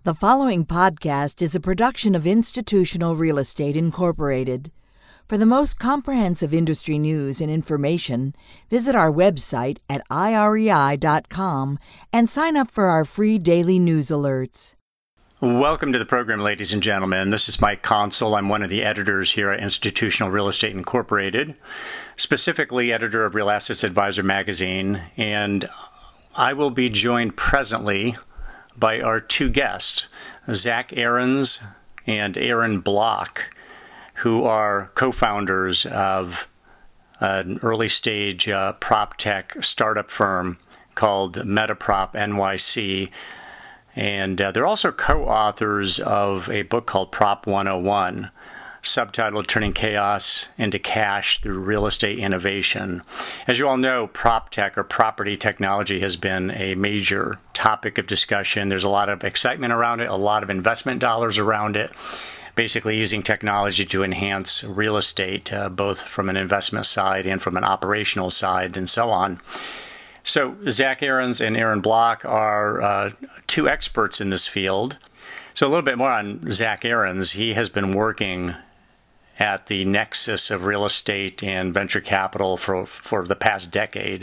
The following podcast is a production of Institutional Real Estate Incorporated. For the most comprehensive industry news and information, visit our website at irei.com and sign up for our free daily news alerts. Welcome to the program, ladies and gentlemen. This is Mike Consul. I'm one of the editors here at Institutional Real Estate Incorporated, specifically editor of Real Assets Advisor magazine, and I will be joined presently by our two guests, Zach Ahrens and Aaron Block, who are co-founders of an early-stage prop tech startup firm called Metaprop NYC. And they're also co-authors of a book called Prop 101, subtitled Turning Chaos into Cash Through Real Estate Innovation. As you all know, prop tech or property technology has been a major topic of discussion. There's a lot of excitement around it, a lot of investment dollars around it, basically using technology to enhance real estate, both from an investment side and from an operational side and so on. So Zach Ahrens and Aaron Block are two experts in this field. So a little bit more on Zach Ahrens. He has been working at the nexus of real estate and venture capital for the past decade.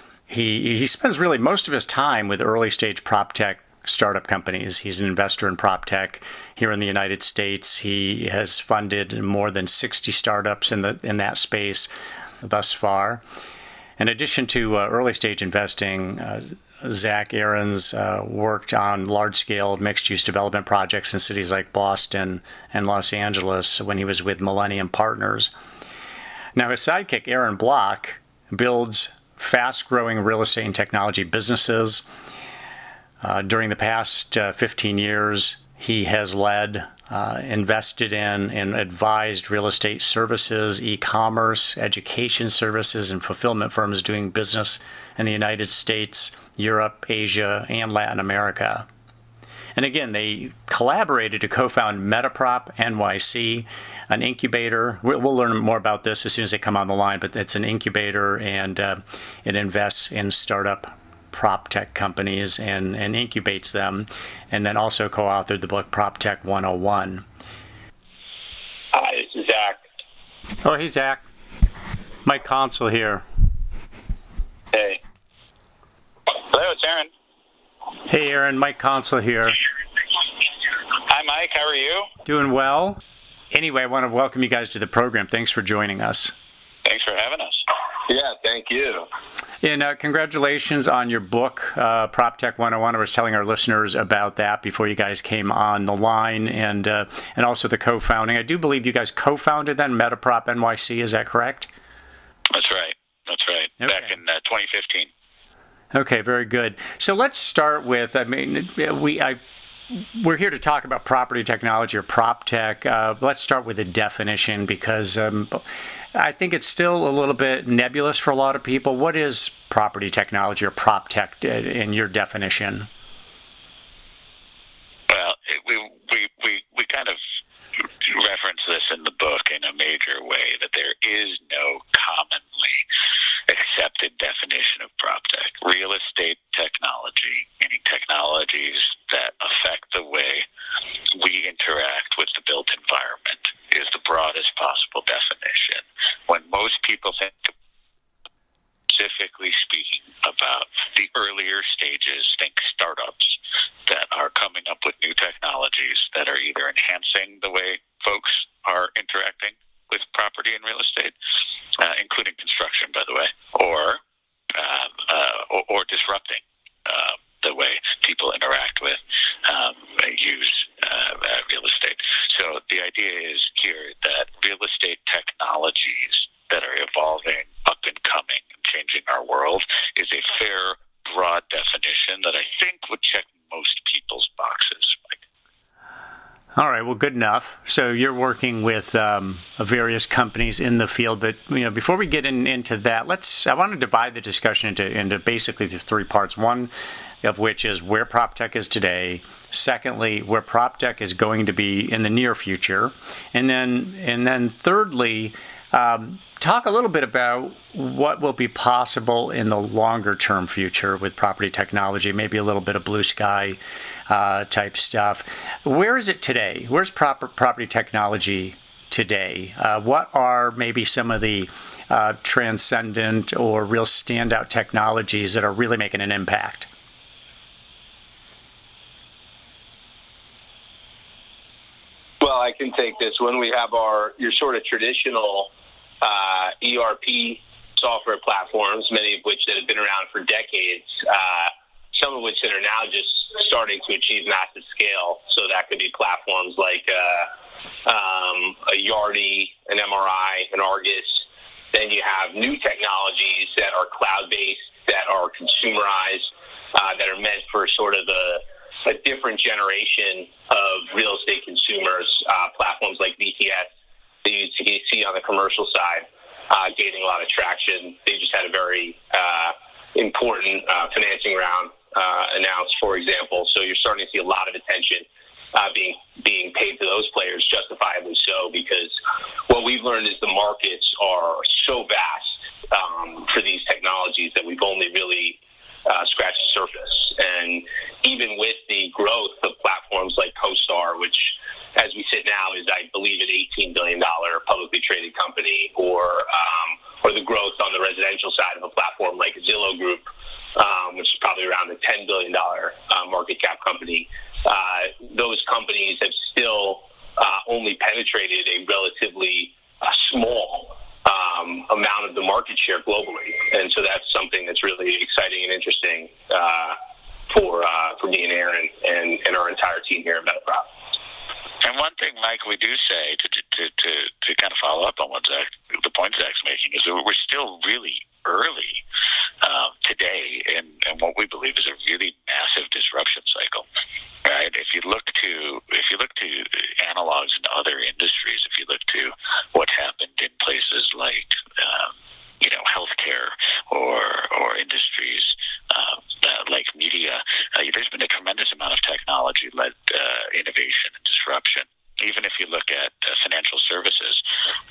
He spends really most of his time with early stage prop tech startup companies. He's an investor in prop tech here in the United States. He has funded more than 60 startups in that space thus far. In addition to early stage investing, Zach Ahrens worked on large-scale mixed-use development projects in cities like Boston and Los Angeles when he was with Millennium Partners. Now, his sidekick, Aaron Block, builds fast-growing real estate and technology businesses. During the past 15 years, he has led, invested in, and advised real estate services, e-commerce, education services, and fulfillment firms doing business in the United States, Europe, Asia, and Latin America. And again, they collaborated to co-found Metaprop NYC, an incubator. We'll learn more about this as soon as they come on the line, but it's an incubator, and it invests in startup prop tech companies and incubates them, and then also co-authored the book Prop Tech 101. Hi, this is Zach. Oh, hey, Zach. Mike Consul here. Hey. Hello, it's Aaron. Hey, Aaron. Mike Consul here. Hi, Mike. How are you? Doing well. Anyway, I want to welcome you guys to the program. Thanks for joining us. Thanks for having us. Yeah, thank you. And congratulations on your book, Prop Tech 101. I was telling our listeners about that before you guys came on the line, and also the co-founding. I do believe you guys co-founded then Metaprop NYC. Is that correct? That's right. That's right. Okay. Back in 2015. Okay, very good. So let's start with, we're here to talk about property technology or prop tech. Let's start with a definition because I think it's still a little bit nebulous for a lot of people. What is property technology or prop tech in your definition? Well, we kind of reference this in the book in a major way, that there is no commonly accepted definition of prop tech. Real estate technology, meaning technologies that affect the way we interact with the built environment, is the broadest possible definition. When most people think, specifically speaking, about the earlier stages, think startups that are coming up with new technologies that are either enhancing the way folks are interacting with property and real estate, including construction, by the way, or disrupting the way people interact with, use real estate. So the idea is here that real estate technologies that are evolving, up and coming, and changing our world is a fair, broad definition that I think would check most people's boxes. All right, well, good enough. So you're working with various companies in the field, but before we get into that, I want to divide the discussion into basically the three parts. One of which is where prop tech is today. Secondly, where prop tech is going to be in the near future, and then thirdly, talk a little bit about what will be possible in the longer term future with property technology. Maybe a little bit of blue sky type stuff. Where is it today? Where's property technology today? What are maybe some of the transcendent or real standout technologies that are really making an impact? Well, I can take this one. We have your sort of traditional ERP software platforms, many of which that have been around for decades, some of which that are now just starting to achieve massive scale. So that could be platforms like a Yardi, an MRI, an Argus. Then you have new technologies that are cloud-based, that are consumerized, that are meant for sort of a different generation of real estate consumers, platforms like VTS that you see on the commercial side, gaining a lot of traction. They just had a very important financing round announced, for example. So you're starting to see a lot of attention being paid to those players, justifiably so, because what we've learned is the markets are so vast for these technologies that we've only really scratched the surface. And even with the growth of platforms like CoStar, which as we sit now is, I believe, an $18 billion publicly traded company, or the growth on the residential side of a platform like Zillow Group, which is probably around a $10 billion market cap company. Those companies have still only penetrated a relatively small amount of the market share globally. And so that's something that's really exciting and interesting for me and Aaron and our entire team here at MetaProp. And one thing, Mike, we do say to kind of follow up on the point Zach's making is that we're still really early today in what we believe is a really massive disruption cycle. Right? If you look to analogs in other industries, if you look to what's happened in places like healthcare or industries like media, there's been a tremendous amount of technology-led innovation and disruption. Even if you look at financial services,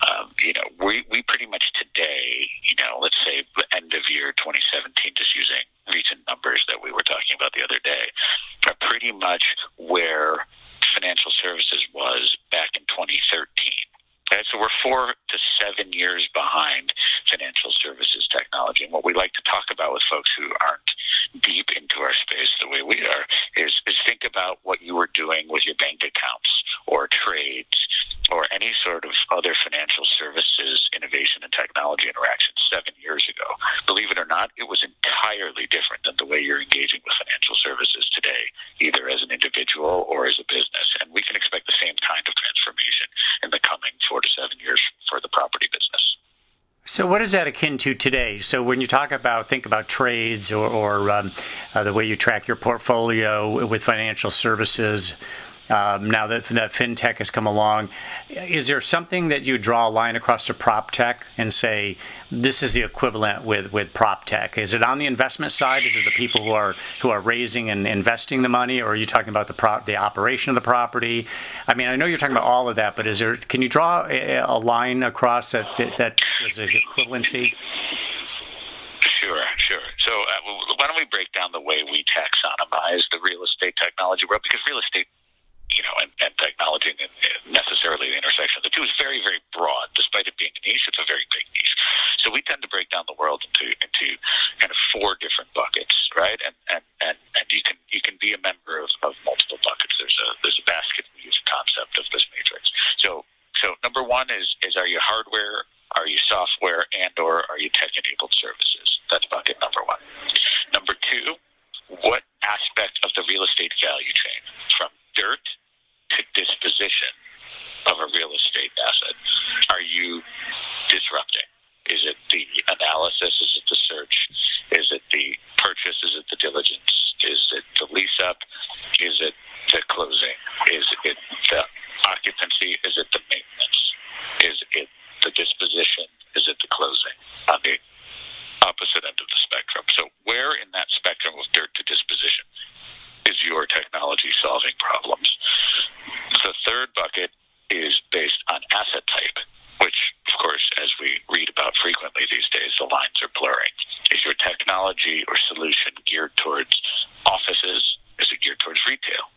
we pretty much today, let's say the end of year 2017, just using recent numbers that we were talking about the other day, are pretty much where financial services was back in 2013. Okay, so we're 4 to 7 years behind financial services technology. And what we like to talk about with folks who aren't deep into our space the way we are is think about what you were doing with your bank accounts or trades or any sort of other financial services innovation and technology interaction 7 years ago. Believe it or not, it was entirely different than the way you're engaging with financial services today, either as an individual or as a business. And we can expect the same kind of transformation in the coming 4 to 7 years for the property business. So what is that akin to today? So when you think about trades or the way you track your portfolio with financial services, now that fintech has come along, is there something that you draw a line across to prop tech and say this is the equivalent with prop tech? Is it on the investment side? Is it the people who are raising and investing the money, or are you talking about the operation of the property? I mean, I know you're talking about all of that, but can you draw a line across that is an equivalency? Sure. So why don't we break down the way we taxonomize the real estate technology world, because real estate and technology and necessarily the intersection of the two is very, very broad. Despite it being a niche, it's a very big niche. So we tend to break down the world into kind of 4 different buckets, right? And you can be a member of multiple buckets. There's a basket weave concept of this matrix. So number 1 is are you hardware, are you software, and or are you tech-enabled services? That's bucket number 1. Number 2, what aspect of the real estate value chain, from dirt to disposition of a real estate asset, are you disrupting? Is it the analysis? Is it the search? Is it the purchase? Is it the diligence? Is it the lease up? Is it the closing? Is it the occupancy? Is it the maintenance? Is it the disposition? Is it the closing? On the opposite end of the spectrum. So where in that spectrum of dirt to disposition is your technology solving problems? The third bucket is based on asset type, which, of course, as we read about frequently these days, the lines are blurring. Is your technology or solution geared towards offices? Is it geared towards retail?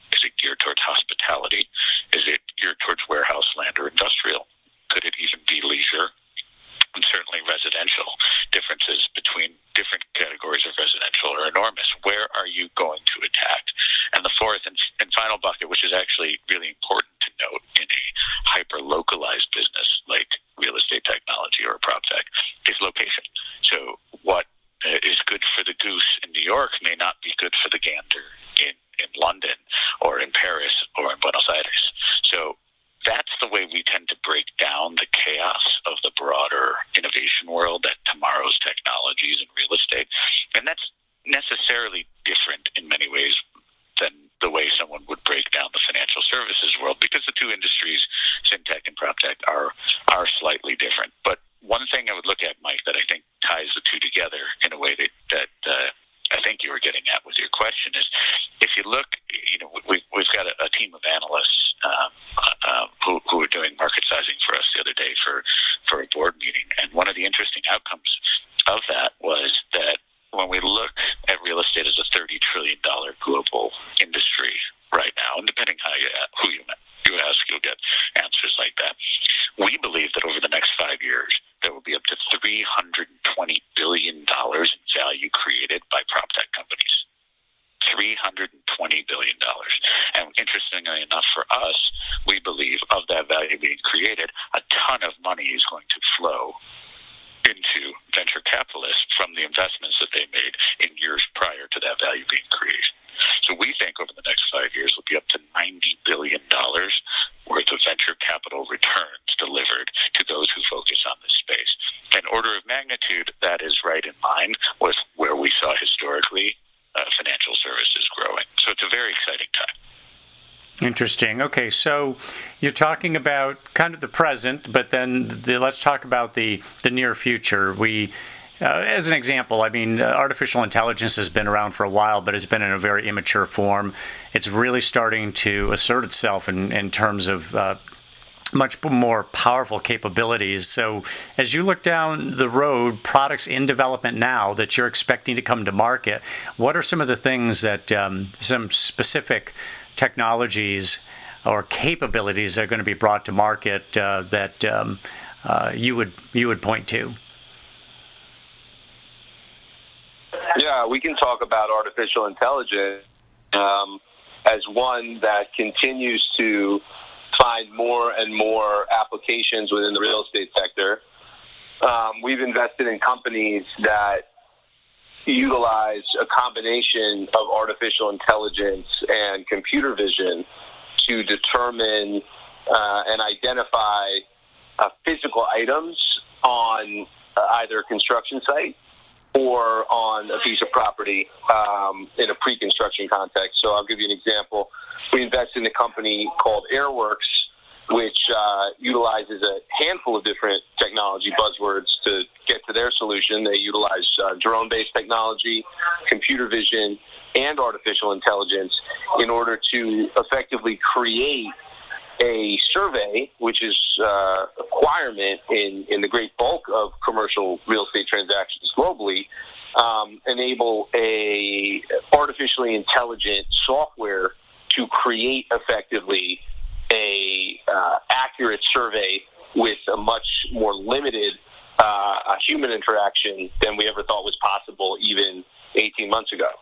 final bucket, which is actually really important to note in a hyper-localized business like real estate technology or prop tech, is location. So what is good for the goose in New York may not be good for the gander in London or in Paris or in Buenos Aires. So that's the way we tend to break down the chaos of the broader innovation world at tomorrow's technologies in real estate. And that's necessarily different in many ways than the way someone would break down the financial services world, because the two industries, fintech and proptech, are slightly different. But one thing I would look at, Mike, that I think ties the two together in a way that I think you were getting at with your question is, if you look, we've got a team of analysts who were doing market sizing for us the other day for a board meeting, and one of the interesting outcomes of that was that when we look at real estate as a $30 trillion global industry right now, and depending who you ask, you'll get answers like that. We believe that over the next 5 years, there will be up to $320 billion in value created by PropTech companies. $320 billion. And interestingly enough for us, we believe of that value being created, a ton of money is going to flow into venture capitalists from the investments that they made in years prior to that value being created. So we think over the next 5 years will be up to $90 billion worth of venture capital returns delivered to those who focus on this space. In order of magnitude, that is right in line with where we saw historically financial services growing. So it's a very exciting time. Interesting. Okay, so you're talking about kind of the present, but then let's talk about the near future. As an example, artificial intelligence has been around for a while, but it's been in a very immature form. It's really starting to assert itself in terms of much more powerful capabilities. So as you look down the road, products in development now that you're expecting to come to market, what are some of the things that some specific technologies or capabilities that are going to be brought to market that you would point to? Yeah, we can talk about artificial intelligence as one that continues to find more and more applications within the real estate sector. We've invested in companies that utilize a combination of artificial intelligence and computer vision to determine and identify physical items on either a construction site or on a piece of property in a pre-construction context. So I'll give you an example. We invested in a company called Airworks, which utilizes a handful of different technology buzzwords to get to their solution. They utilize drone-based technology, computer vision, and artificial intelligence in order to effectively create a survey, which is a requirement in the great bulk of commercial real estate transactions globally, enable a artificially intelligent software to create effectively a accurate survey with a much more limited human interaction than we ever thought was possible even 18 months ago.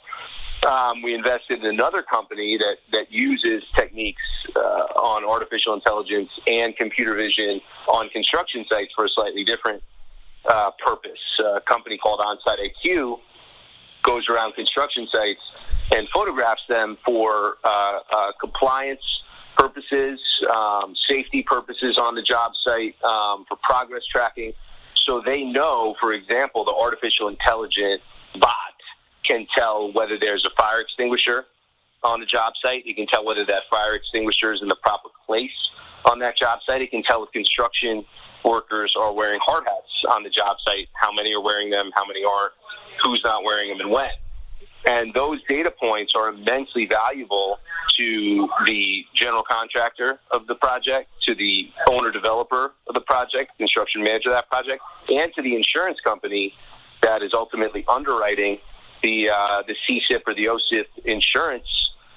We invested in another company that uses techniques on artificial intelligence and computer vision on construction sites for a slightly different purpose. A company called OnSite IQ goes around construction sites and photographs them for compliance purposes, safety purposes on the job site, for progress tracking. So they know, for example, the artificial intelligent bot can tell whether there's a fire extinguisher on the job site. It can tell whether that fire extinguisher is in the proper place on that job site. It can tell if construction workers are wearing hard hats on the job site, how many are wearing them, how many aren't, who's not wearing them, and when. And those data points are immensely valuable to the general contractor of the project, to the owner-developer of the project, construction manager of that project, and to the insurance company that is ultimately underwriting the CSIP or the OSIP insurance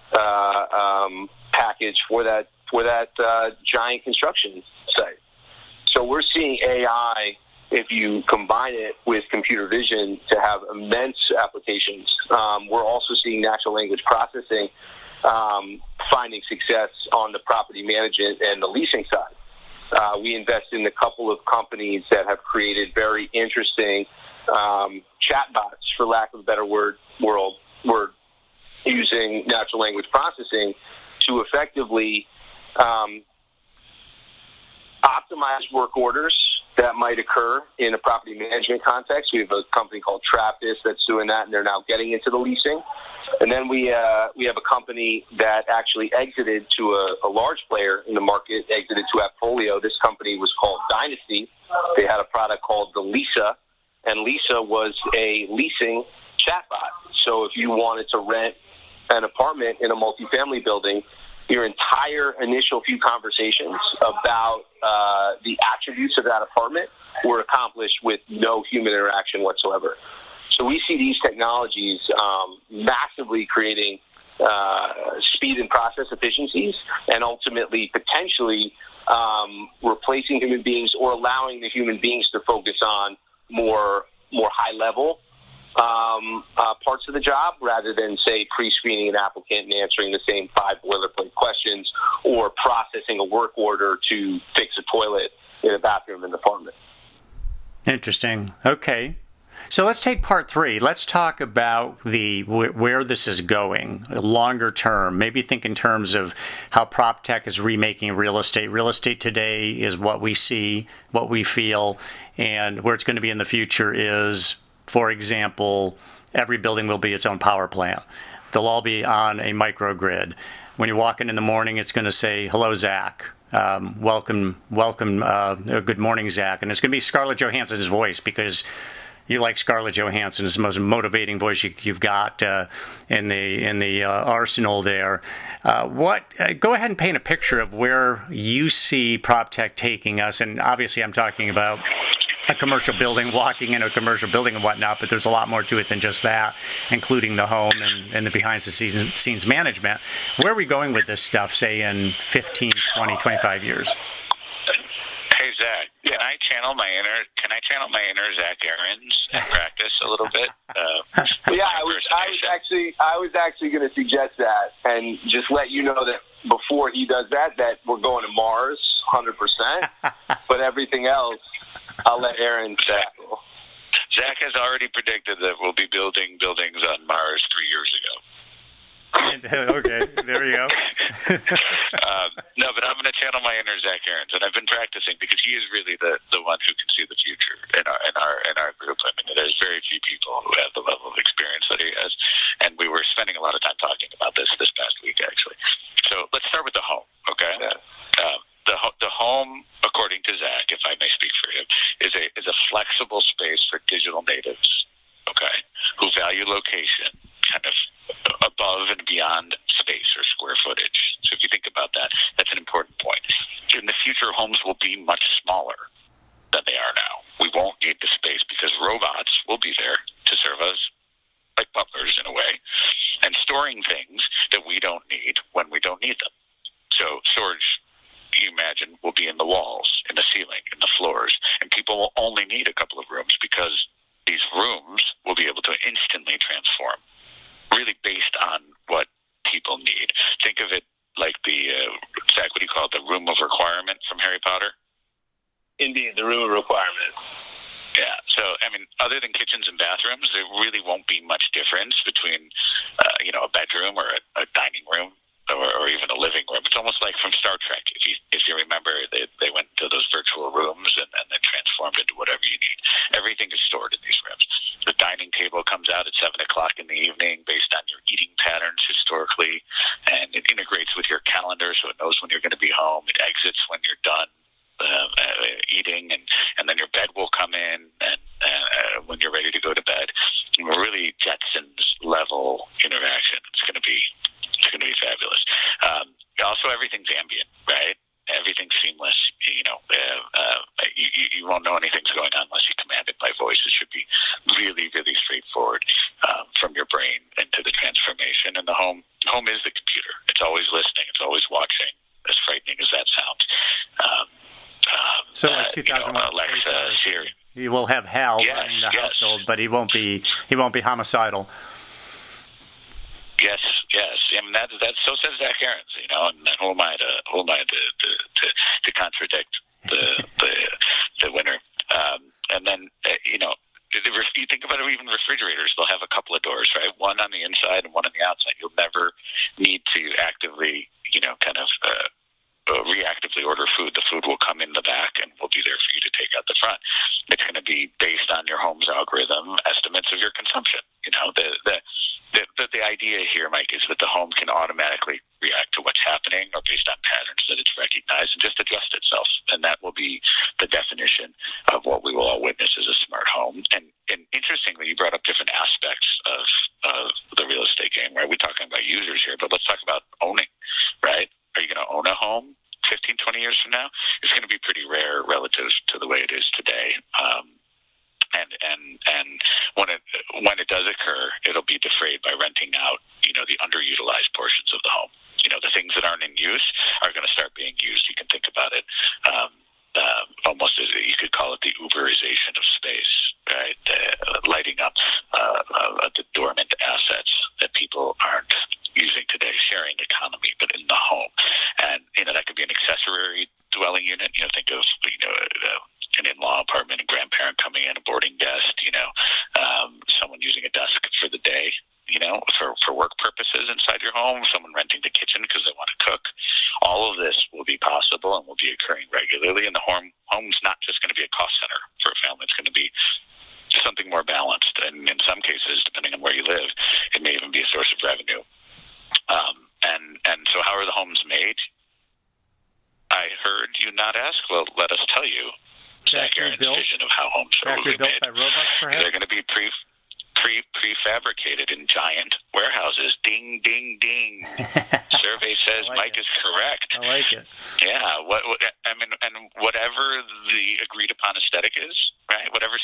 package for that giant construction site. So we're seeing AI, if you combine it with computer vision, to have immense applications. We're also seeing natural language processing finding success on the property management and the leasing side. We invest in a couple of companies that have created very interesting chatbots, for lack of a better word, using natural language processing to effectively optimize work orders that might occur in a property management context. We have a company called Trappist that's doing that, and they're now getting into the leasing. And then we have a company that actually exited to a large player in the market, exited to Appfolio. This company was called Dynasty. They had a product called the Lisa, and Lisa was a leasing chatbot. So if you wanted to rent an apartment in a multifamily building, your entire initial few conversations about the attributes of that apartment were accomplished with no human interaction whatsoever. So we see these technologies massively creating speed and process efficiencies, and ultimately potentially replacing human beings or allowing the human beings to focus on more high-level parts of the job, rather than, say, pre-screening an applicant and answering the same 5 boilerplate questions, or processing a work order to fix a toilet in a bathroom in the apartment. Interesting. Okay. So let's take part 3. Let's talk about where this is going, longer term. Maybe think in terms of how prop tech is remaking real estate. Real estate today is what we see, what we feel, and where it's going to be in the future is, for example, every building will be its own power plant. They'll all be on a microgrid. When you walk in the morning, it's going to say, "Hello, Zach. Welcome. Good morning, Zach." And it's going to be Scarlett Johansson's voice, because you like Scarlett Johansson. It's the most motivating voice you've got in the arsenal there. Go ahead and paint a picture of where you see prop tech taking us. And obviously, I'm talking about a commercial building, walking in a commercial building and whatnot, but there's a lot more to it than just that, including the home and the behind-the-scenes management. Where are we going with this stuff, say, in 15, 20, 25 years? Hey, Zach, can I channel my inner Zach Aarons and practice a little bit? I was actually going to suggest that, and just let you know that before he does that we're going to Mars, 100%. But everything else, I'll let Aaron tackle. Zach has already predicted that we'll be building buildings on Mars 3 years ago. Okay, there you go. No, but I'm going to channel my inner Zach Aarons, and I've been practicing because he is really the one who can see the future in our group. I mean, there's very few people who have the level of experience that he has, and we were spending a lot of time talking about this past week, actually. So let's start with the home, okay? The home, according to Zach, if I may speak for him, is a flexible space for digital natives, okay, who value location kind of above and beyond space or square footage. So if you think about that, that's an important point. In the future, homes will be much smaller than they are now. We won't need the space because robots will be there to serve us like butlers in a way, and storing things that we don't need when we don't need them. So storage, you imagine, will be in the walls, in the ceiling, in the floors, and people will only need a couple of rooms because these rooms will be able to instantly transform, really based on what people need. Think of it like Zach, what do you call it, the room of requirement from Harry Potter? Indeed, the room of requirement. Yeah, so, I mean, other than kitchens and bathrooms, there really won't be much difference between, a bedroom or a dining room or even a living room. It's almost like from Star Trek. If you remember, they went to those virtual rooms and then transformed into whatever you need. Everything is stored in these rooms. The dining table comes out at 7 o'clock in the evening based on your eating patterns historically, and it integrates with your calendar so it knows when you're going to be home. It exits when you're done eating, and then your bed will come in and when you're ready to go to bed. And we're really Jetsons level interaction. It's going to be fabulous. Also, everything's ambient, right? Everything's seamless. You won't know anything's going on unless you command it by voice. It should be really, really straightforward from your brain into the transformation. And the home is the computer. It's always listening. It's always watching. As frightening as that sounds. So like 2001, Alexa, Siri. He will have Hal running the household, but he won't be homicidal. Yes. I mean, that's so says Zach Aarons, you know, and who am I to contradict the winner? And then you know, you think about it, even refrigerators, they'll have a couple of doors, right? One on the inside and one on the outside. You'll never need to actively, you know, kind of reactively order food. The food will come in the back and will be there for you to take out the front. It's going to be based on your home's algorithm estimates of your consumption. You know, the idea here, Mike, is that the home can automatically react to what's happening or based on patterns that it's recognized and just adjust itself. And that will be the definition of what we will all witness as a smart home. And interestingly, you brought up different aspects of the real estate game, right? We're talking about users here, but let's talk about owning, right? Are you going to own a home 15, 20 years from now? It's going to be pretty rare relative to the way it is today. And when it does occur, it'll be defrayed by renting out, you know, the underutilized portions of the home. You know, the things that aren't in use are going to start being used. You can think about it almost as you could call it the Uberization of space, right? Lighting up the dormant assets that people aren't using today, sharing economy, but in the home. And, you know, that could be an accessory dwelling unit. You know, think of, you know, an in-law apartment, a grandparent coming in, a boarding guest, you know, someone using a desk for the day, you know, for work purposes inside your home, someone renting the kitchen because they want to cook. All of this will be possible and will be occurring regularly. And the home's not just going to be a cost center for a family. It's going to be something more balanced. And in some cases, depending on where you live, it may even be a source of revenue. And so how are the homes made? I heard you not ask. Well, let us tell you. Zach Aarons' vision of how homes are made. By robots, perhaps? They're going to be prefabricated in giant warehouses. Ding, ding, ding. Survey says Mike is correct. I like it. Yeah. I mean, and whatever the agreed upon aesthetic is, right? Whatever's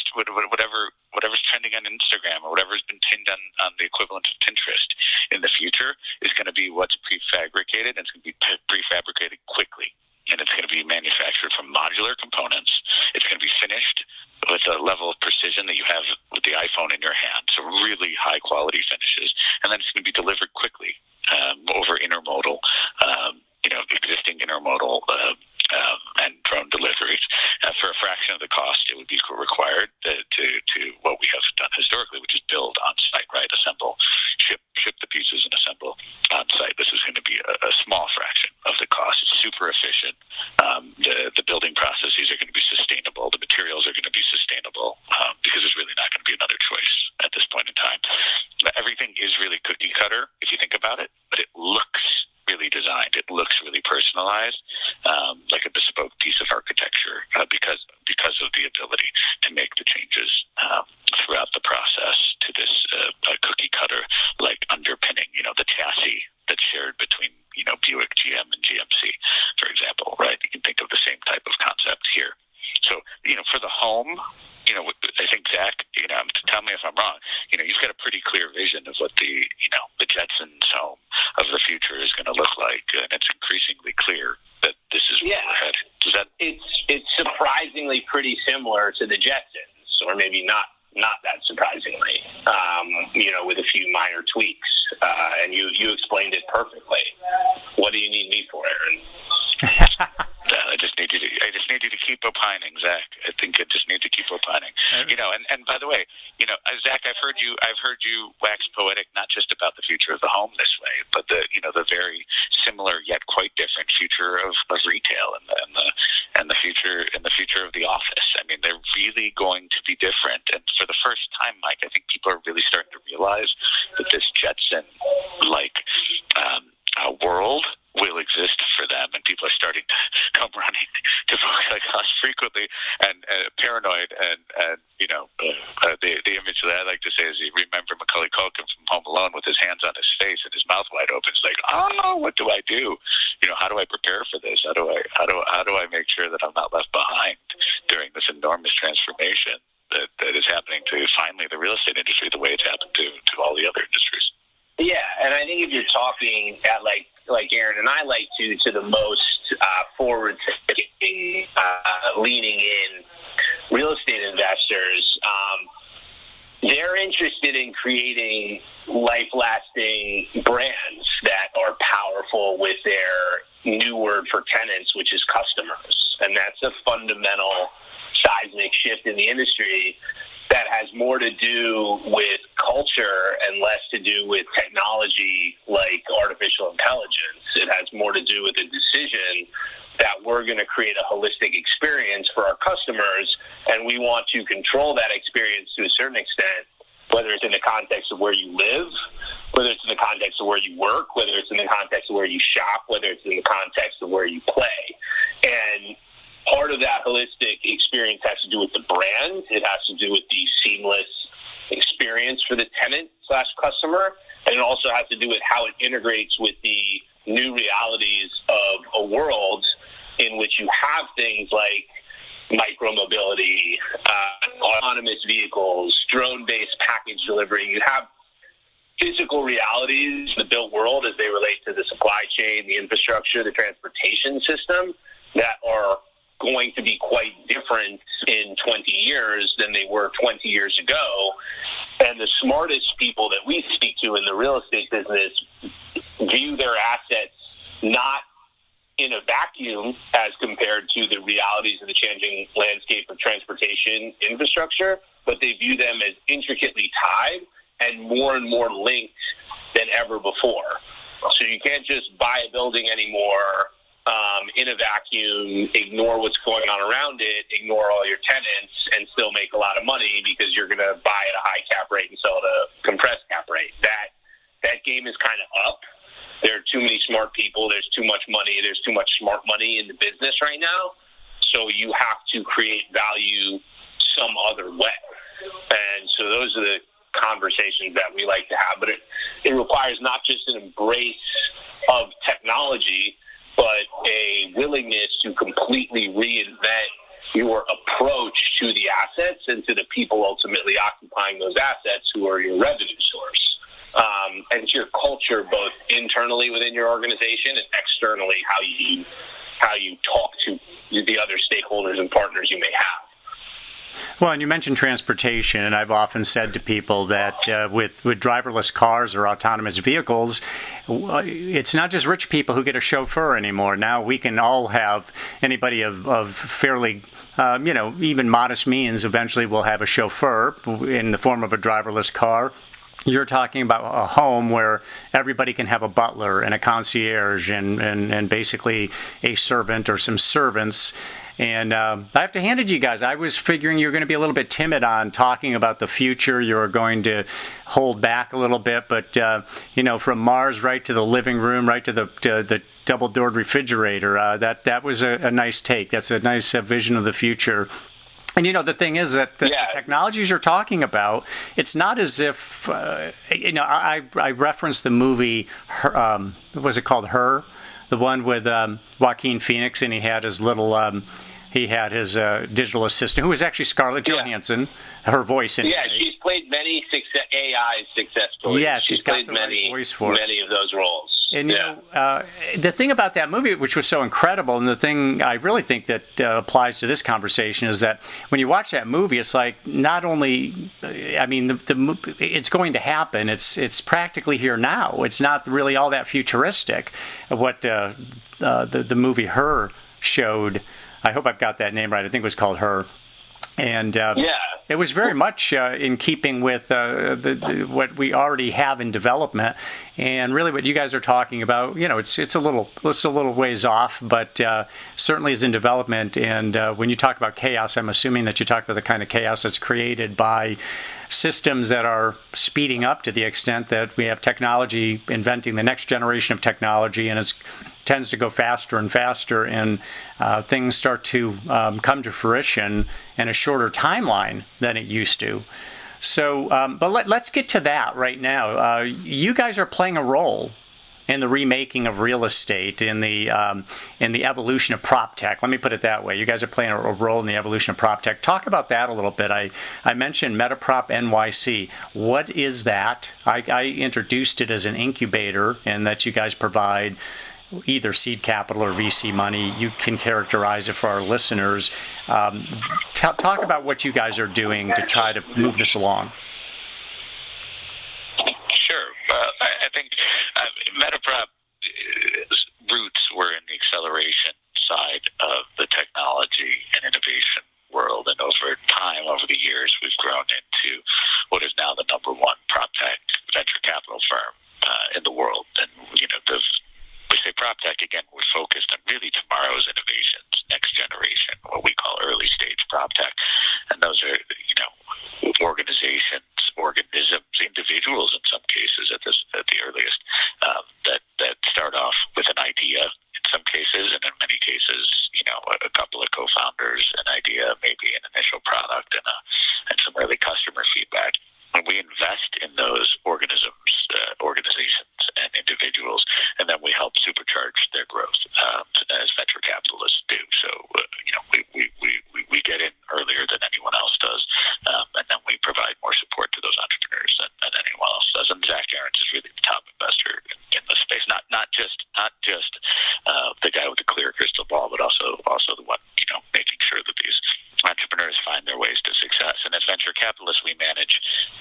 trending on Instagram or whatever's been pinned on the equivalent of Pinterest in the future is going to be what's prefabricated, and it's going to be prefabricated quickly. And it's going to be manufactured from modular components. It's going to be finished with a level of precision that you have with the iPhone in your hand. So really high quality finishes. And then it's going to be delivered quickly over intermodal, you know, existing intermodal and drone deliveries. For a fraction of the cost, it would be required to what we have done historically, which is build on site, right? Assemble, ship the pieces and assemble on site. This is going to be a small fraction of the cost. It's super efficient. The building processes are going to be sustainable. The materials are going to be sustainable because there's really not going to be another choice at this point in time. Everything is really cookie cutter if you think about it, but it looks really designed. It looks really personalized, like a bespoke piece of architecture because of the ability to make the changes throughout the process to this cookie cutter like underpinning. You know, the chassis that's shared between, you know, Buick, GM, and GMC, for example, right? You can think of the same type of concept here. So, you know, for the home, you know, I think Zach, you know, tell me if I'm wrong, you know, you've got a pretty clear vision of what the, you know, the Jetsons home of the future is going to look like. And it's increasingly clear that this is where we're headed. It's surprisingly pretty similar to the Jetsons, or maybe not that surprisingly, you know, with a few minor tweaks. And you explained it perfectly. What do you need me for, Aaron? I just need you to keep opining, Zach. I think I just need to keep opining. You know, and by the way, you know, Zach, I've heard you wax poetic not just about the future of the home this way, but the very similar yet quite different future of retail and the future of the office. I mean, they're really going to be different. And for the first time, Mike, I think people are really starting to realize that this Jetson-like world will exist for them, and people are starting to come running to folks like us frequently and paranoid and you know, the image that I like to say is you remember Macaulay Culkin from Home Alone with his hands on his face and his mouth wide open. It's like, oh, what do I do? You know, how do I prepare for this? How do I make sure that I'm not left behind during this enormous transformation that is happening to finally the real estate industry the way it's happened to all the other industries? Yeah, and I think if you're talking at like Aaron and I like to the most forward-thinking, leaning in real estate investors, they're interested in creating life-lasting brands that powerful with their new word for tenants, which is customers. And that's a fundamental seismic shift in the industry that has more to do with culture and less to do with technology like artificial intelligence. It has more to do with a decision that we're going to create a holistic experience for our customers, and we want to control that experience to a certain extent, whether it's in the context of where you live, whether it's in the context of where you work, whether it's in the context of where you shop, whether it's in the context of where you play. And part of that holistic experience has to do with the brand. It has to do with the seamless experience for the tenant/customer. And it also has to do with how it integrates with the new realities of a world in which you have things like micromobility, autonomous vehicles, drone-based package delivery. You have physical realities in the built world as they relate to the supply chain, the infrastructure, the transportation system that are going to be quite different in 20 years than they were 20 years ago. And the smartest people that we speak to in the real estate business view their assets not in a vacuum as compared to the realities of the changing landscape of transportation infrastructure, but they view them as intricately tied and more linked than ever before. So you can't just buy a building anymore in a vacuum, ignore what's going on around it, ignore all your tenants, and still make a lot of money because you're going to buy at a high cap rate and sell at a compressed cap rate. That game is kind of up. There are too many smart people. There's too much money. There's too much smart money in the business right now. So you have to create value some other way. And so those are the conversations that we like to have. But it requires not just an embrace of technology, but a willingness to completely reinvent your approach to the assets and to the people ultimately occupying those assets who are your revenue source. And to your culture, both internally within your organization and externally, how you talk to the other stakeholders and partners you may have. Well, and you mentioned transportation, and I've often said to people that with driverless cars or autonomous vehicles, it's not just rich people who get a chauffeur anymore. Now we can all have, anybody of fairly, even modest means eventually will have a chauffeur in the form of a driverless car. You're talking about a home where everybody can have a butler and a concierge and basically a servant or some servants. And I have to hand it to you guys. I was figuring you were going to be a little bit timid on talking about the future. You were going to hold back a little bit. But, from Mars right to the living room, right to the double-doored refrigerator, that was a nice take. That's a nice vision of the future. And, the thing is that the technologies you're talking about, it's not as if, I referenced the movie, was it called Her? The one with Joaquin Phoenix, and he had his little, digital assistant, who was actually Scarlett Johansson, her voice in it. Yeah, she's played many AIs successfully. Yeah, she's got played the right voice for it. Many of those roles. And the thing about that movie, which was so incredible, and the thing I really think that applies to this conversation is that when you watch that movie, it's like not only, it's going to happen. It's practically here now. It's not really all that futuristic. What the movie Her showed. I hope I've got that name right. I think it was called Her. And it was very much in keeping with what we already have in development, and really what you guys are talking about. It's a little ways off, but certainly is in development. And when you talk about chaos, I'm assuming that you talk about the kind of chaos that's created by systems that are speeding up to the extent that we have technology inventing the next generation of technology, and it tends to go faster and faster, and things start to come to fruition in a shorter timeline than it used to. So, but let's get to that right now. You guys are playing a role in the remaking of real estate, in the evolution of prop tech. Let me put it that way. You guys are playing a role in the evolution of prop tech. Talk about that a little bit. I mentioned Metaprop NYC. What is that? I introduced it as an incubator, and that you guys provide either seed capital or VC money. You can characterize it for our listeners. Talk about what you guys are doing to try to move this along. Sure. I think Metaprop roots were in the acceleration side of the technology and innovation world, and over time, over the years, we've grown into what is now the number one prop tech venture capital firm in the world. And we say prop tech again. We're focused on really tomorrow's innovations, next generation, what we call early stage prop tech, and those are organizations, organisms, individuals in some cases at the earliest that start off with an idea in some cases, and in many cases, a couple of co-founders, an idea, maybe an initial product, and some early customer feedback. And we invest in those organizations and individuals, and then we help supercharge their growth as venture capitalists do. So, we get in earlier than anyone else does, and then we provide more support to those entrepreneurs than anyone else does. And Zach Aarons is really the top investor in the space, not just the guy with the clear crystal ball, but also the one making sure that these entrepreneurs find their ways to success. And as venture capitalists, we manage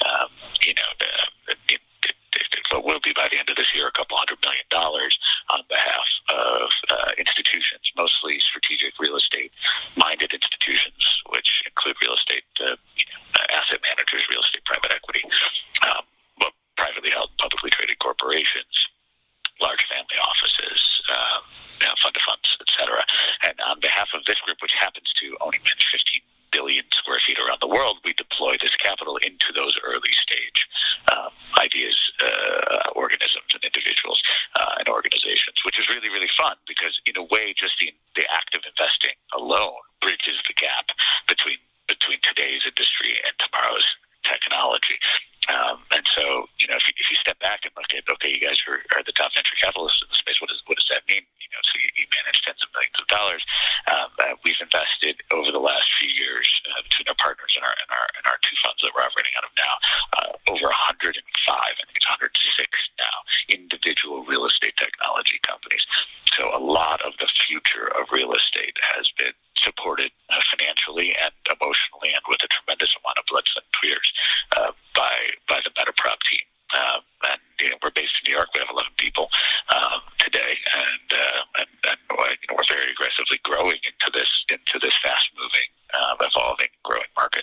what will be by the end of this year $200 million on behalf of institutions, mostly strategic real estate minded institutions, which include real estate asset managers, real estate private equity, but privately held, publicly traded corporations, large family offices, fund to funds, etc. And on behalf of this group, which happens to own and manage 15 billion square feet around the world, we deploy this capital into those early stage ideas, organisms, and individuals and organizations, which is really, really fun because, in a way, just the act of investing alone bridges the gap between today's industry and tomorrow's technology. And so, if you step back and look at, okay, you guys are the top venture capitalists in the space. What does that mean? So you manage tens of millions of dollars. We've invested over the last few years between our partners and our two funds that we're operating out of now, over 105, I think it's 106 now, individual real estate technology companies. So a lot of the future of real estate has been supported financially and emotionally, and with a tremendous amount of blood, sweat, and tears by the MetaProp team. And we're based in New York. We have 11 people today, and we're very aggressively growing into this fast-moving, evolving, growing market.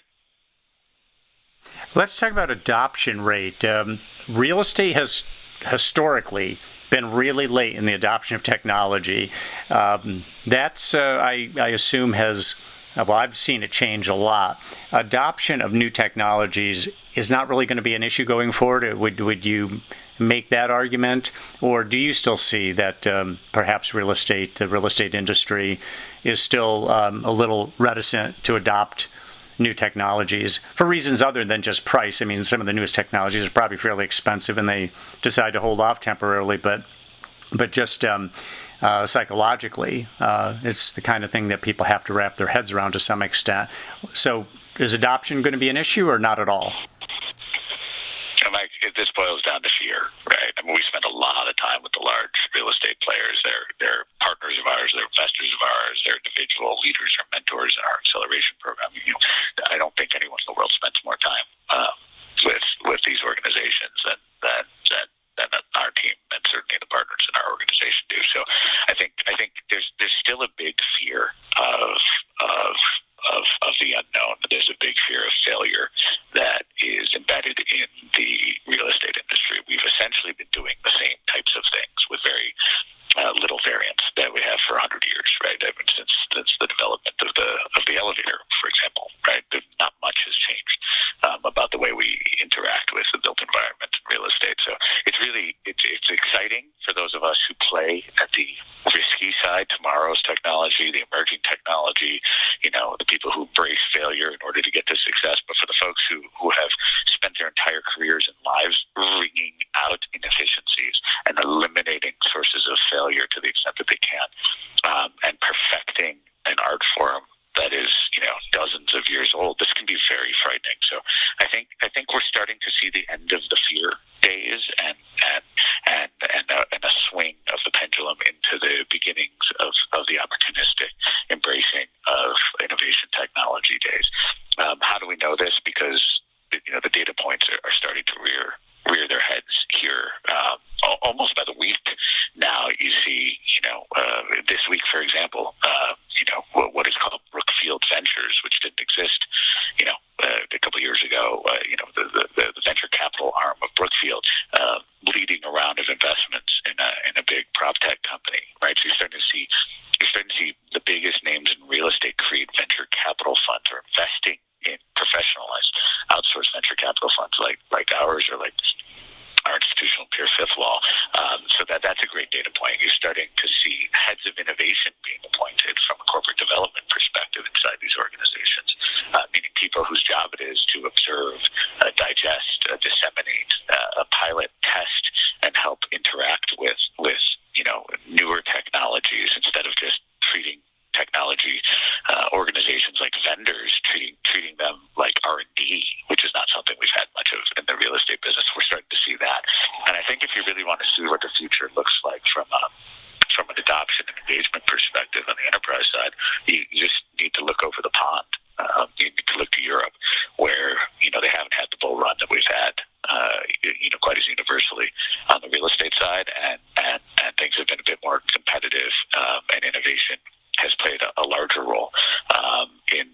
Let's talk about adoption rate. Real estate has historically been really late in the adoption of technology. That's, I assume, I've seen it change a lot. Adoption of new technologies is not really going to be an issue going forward. Would you make that argument, or do you still see that perhaps the real estate industry is still a little reticent to adopt new technologies for reasons other than just price? I mean, some of the newest technologies are probably fairly expensive, and they decide to hold off temporarily, but just psychologically, it's the kind of thing that people have to wrap their heads around to some extent. So is adoption going to be an issue or not at all? Mike, this boils down to fear, right? I mean, we spend a lot of time with the large real estate players. They're partners of ours, they're investors of ours, they're individual leaders or mentors in our acceleration program. I don't think anyone in the world spends more time with these organizations than our team, and certainly the partners in our organization do. So I think there's still a big fear of the unknown. There's a big fear of failure that is embedded in the real estate industry. We've essentially been doing the same types of things with very little variance that we have for 100 years, right? I mean, since the development of the elevator, for example, right? Not much has changed about the way we interact with the built environment in real estate. So it's exciting for those of us who play at the risky side, tomorrow's technology, the emerging technology, the people who embrace failure in order to get to success. But for the folks who have spent their entire careers and lives wringing out inefficiencies and eliminating sources of failure to the extent that they can, and perfecting an art form that is, dozens of years old, this can be very frightening. So I think we're starting to see the end of the fear days and a swing of the pendulum into the beginnings of the opportunistic embracing of innovation technology days. How do we know this? Because the data points are starting to rear their heads here almost by the week now. this week, for example, what is called Brookfield Ventures, which didn't exist, a couple of years ago. The venture capital arm of Brookfield, leading a round of investments in a big prop tech company, right? So you're starting to see the biggest names in real estate create venture capital funds or investing in professionalized outsourced venture capital funds like ours or like our institutional peer Fifth Wall. So that's a great data point. You're starting to see heads of innovation being appointed from a corporate development perspective inside these organizations, meaning people whose job it is to observe, digest, disseminate, pilot, test, and help interact with newer technologies instead of just treating technology organizations like vendors, treating them like R&D, which is not something we've had much of in the real estate business. We're starting to see that. And I think if you really want to see what the future looks like from an adoption and engagement perspective on the enterprise side, you just need to look over the pond. You need to look to Europe, where they haven't had the bull run that we've had, quite as universally on the real estate side, and things have been a bit more competitive, and innovation has played a larger role in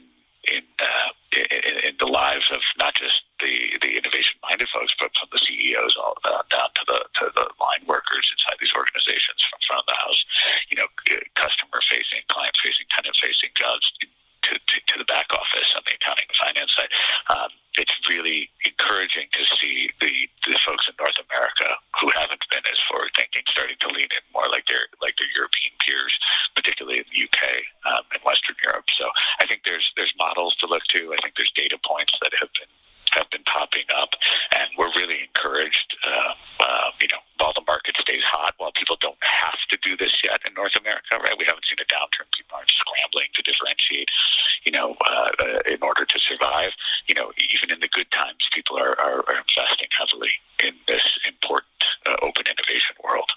the lives of not just the innovation-minded folks, but from the CEOs all down to the line workers inside these organizations, from front of the house, customer-facing, client-facing, tenant-facing jobs to the back office on the accounting and finance side. It's really encouraging to see the folks in North America who haven't been as forward-thinking starting to lean in more like their European peers, particularly in the UK and Western Europe. So I think there's models to look to. I think there's data points that have been popping up, and we're really encouraged. While the market stays hot, while people don't have to do this yet in North America, right? We haven't seen a downturn. People aren't scrambling to differentiate, in order to survive. Even in the good times, people are investing heavily in this important open innovation world.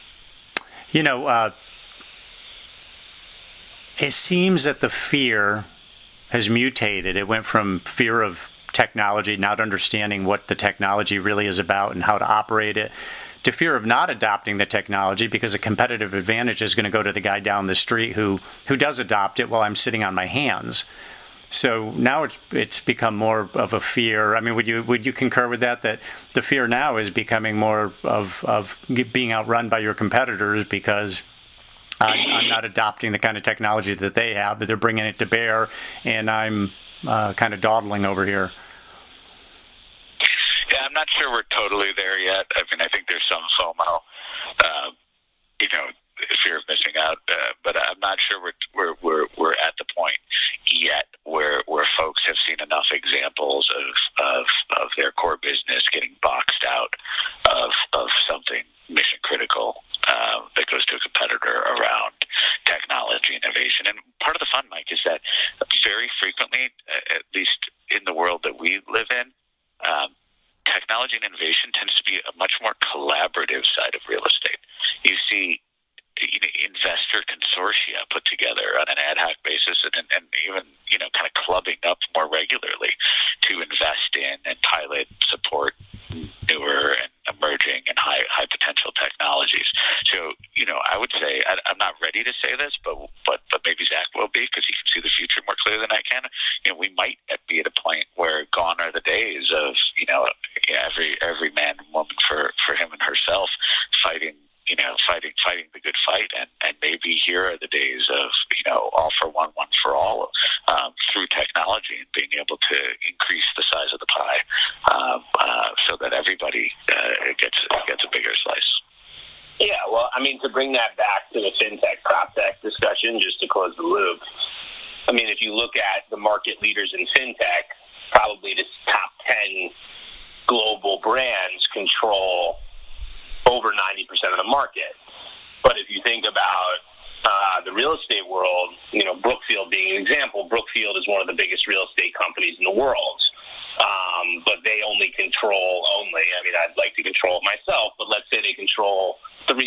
It seems that the fear has mutated. It went from fear of technology, not understanding what the technology really is about and how to operate it, to fear of not adopting the technology because a competitive advantage is going to go to the guy down the street who does adopt it while I'm sitting on my hands. So now it's become more of a fear. I mean, would you concur with that the fear now is becoming more of being outrun by your competitors because I'm not adopting the kind of technology that they have, that they're bringing it to bear, and I'm kind of dawdling over here? Yeah, I'm not sure we're totally there yet. I mean, I think there's some FOMO, fear of missing out, but I'm not sure we're at the point yet where folks have seen enough examples of their core business getting boxed out of something mission critical that goes to a competitor around technology innovation. And part of the fun, Mike, is that very frequently, at least in the world that we live in, technology and innovation tends to be a much more collaborative side of real estate. You see investor consortia put together on an ad hoc basis and even kind of clubbing up more regularly to invest in and pilot, support newer and emerging and high potential technologies. So I would say I'm not ready to say this, but maybe Zach will be, because he can see the future more clearly than I can. We might be at a point where gone are the days of every man and woman for him and herself fighting the good fight, and maybe here are the days of all for one for all, through technology and being able to increase the size of the pie, so that everybody gets a bigger slice. Yeah, well, I mean, to bring that back to the fintech prop tech discussion, just to close the loop, I mean, if you look at the market leaders in fintech, probably the top 10 global brands control over 90% of the market. But if you think about the real estate world, Brookfield being an example, Brookfield is one of the biggest real estate companies in the world. But they only control I'd like to control it myself, but let's say they control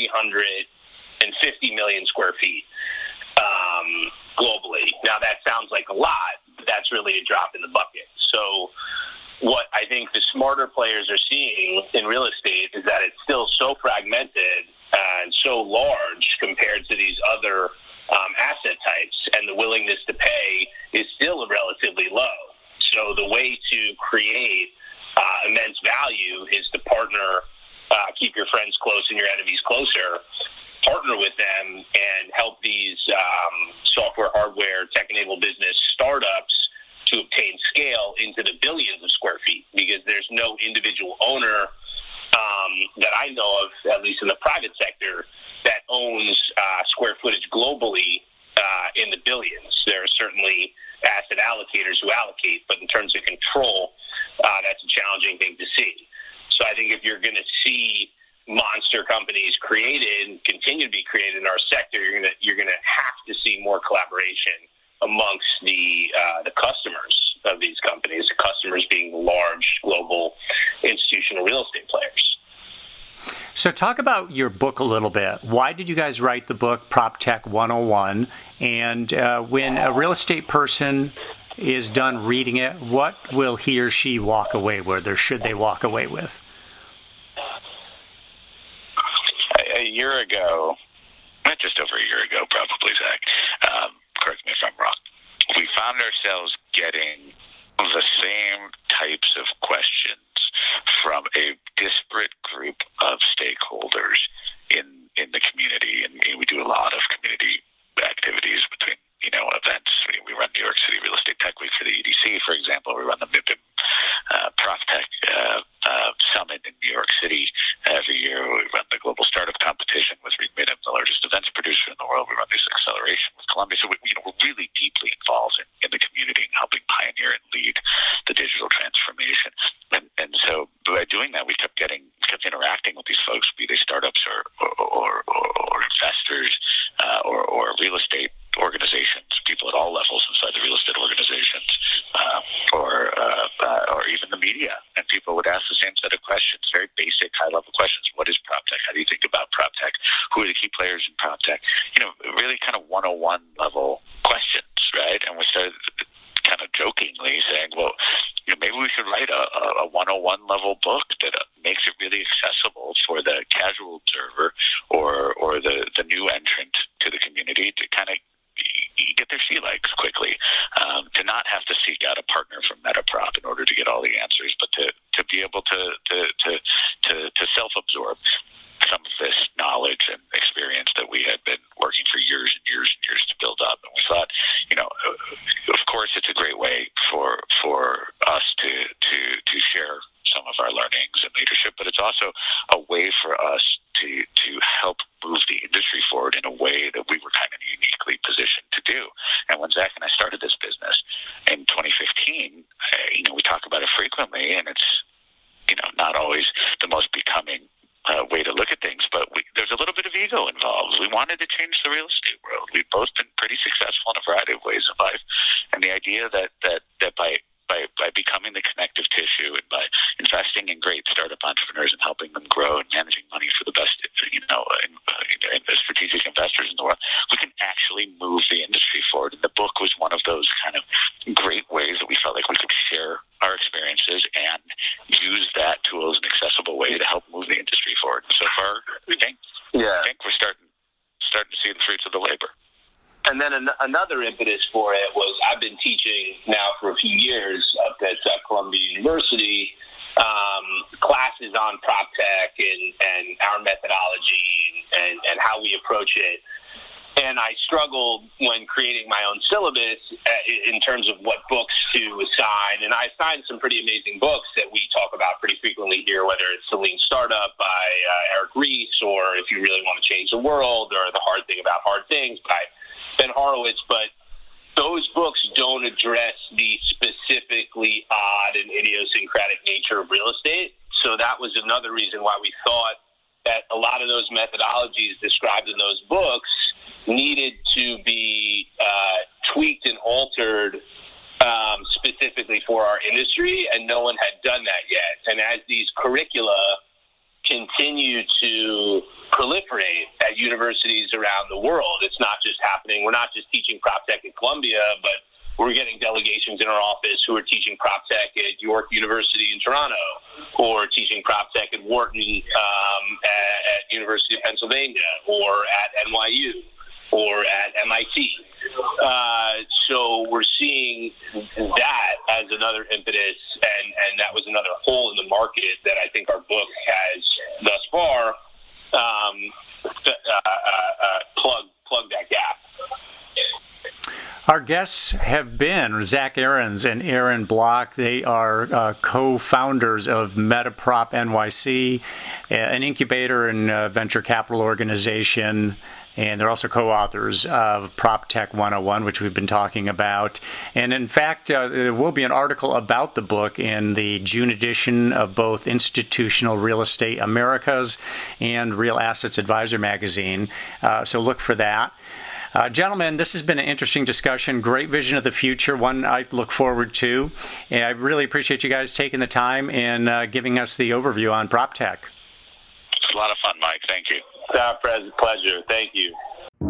350 million square feet globally. Now that sounds like a lot, but that's really a drop in the bucket. So what I think the smarter players are seeing in real estate is that it's still so fragmented and so large compared to these other asset types, and the willingness to pay is still relatively low. So the way to create immense value is to partner, keep your friends close and your enemies closer, partner with them and help these software, hardware, tech-enabled business startups to obtain scale into the billions of square feet, because there's no individual owner that I know of, at least in the private sector, that owns square footage globally in the billions. There are certainly asset allocators who allocate, but in terms of control, that's a challenging thing to see. So I think if you're going to see monster companies created and continue to be created in our sector, you're gonna have to see more collaboration amongst the customers of these companies. The customers being large global institutional real estate players. So talk about your book a little bit. Why did you guys write the book PropTech 101? And when a real estate person is done reading it, what will he or she walk away with, or should they walk away with? A year ago, just over a year ago, probably, Zach, correct me if I'm wrong, we found ourselves getting the same types of questions from a disparate group of stakeholders in the community. And we do a lot of community activities between, events. We run New York City Real Estate Tech Week for the EDC, for example. We run the MIPIM PropTech Summit in New York City every year. We run the Global Startup Competition with REIT-MIPIM, the largest events producer in the world. We run this acceleration with Columbia. So we're really deeply involved in the community and helping pioneer and lead the digital transformation. And so by doing that, we kept interacting with these folks, be they startups or investors or real estate organizations, people at all levels inside the real estate organizations, or even the media. And people would ask the same set of questions, very basic, high-level questions. What is PropTech? How do you think about PropTech? Who are the key players in PropTech? Really kind of 101 level questions, right? And we started kind of jokingly saying, well, maybe we should write a 101 level book that makes it really accessible for the casual observer or the new entrant to the community to kind of get their sea legs quickly, to not have to seek out a partner from MetaProp in order to get all the answers, but to be able to self-absorb some of this knowledge and experience that we had been working for years and years and years to build up. And we thought, of course, it's a great way for us to share some of our learnings and leadership, but it's also a way for us to help move the industry forward in a way that we were kind of uniquely positioned to do. And when Zach and I started this business in 2015, we talk about it frequently, and it's not always the most becoming way to look at things, but there's a little bit of ego involved. We wanted to change the real estate world. We've both been pretty successful in a variety of ways in life, and the idea that by becoming the connective tissue and by investing in great startup entrepreneurs and helping them grow and managing money for the best, strategic investors in the world, we can actually move the industry forward. And the book was one of those kind of great ways that we felt like we could share our experiences and use that tool as an accessible way to help move the industry forward. And so far, I think we're starting to see the fruits of the labor. And then another impetus for it was I've been teaching now for a few years up at Columbia University, classes on PropTech and our methodology and how we approach it. And I struggled when creating my own syllabus in terms of what books to assign. And I assigned some pretty amazing books that we talk about pretty frequently here, whether it's The Lean Startup by Eric Ries, or If You Really Want to Change the World, or The Hard Thing About Hard Things by Ben Horowitz. But those books don't address the specifically odd and idiosyncratic nature of real estate. So that was another reason why we thought that a lot of those methodologies described in those books needed to be tweaked and altered specifically for our industry, and no one had done that yet. And as these curricula continue to proliferate at universities around the world, it's not just happening. We're not just teaching PropTech at Columbia, but we're getting delegations in our office who are teaching prop tech at York University in Toronto, or teaching prop tech at Wharton at University of Pennsylvania, or at NYU, or at MIT. So we're seeing that as another impetus, and that was another hole in the market that I think our book has thus far plug that gap. Our guests have been Zach Ahrens and Aaron Block. They are co-founders of MetaProp NYC, an incubator and venture capital organization. And they're also co-authors of PropTech 101, which we've been talking about. And in fact, there will be an article about the book in the June edition of both Institutional Real Estate Americas and Real Assets Advisor magazine. So look for that. Gentlemen, this has been an interesting discussion, great vision of the future, one I look forward to. And I really appreciate you guys taking the time and giving us the overview on PropTech. It's a lot of fun, Mike. Thank you. It's our pleasure. Thank you.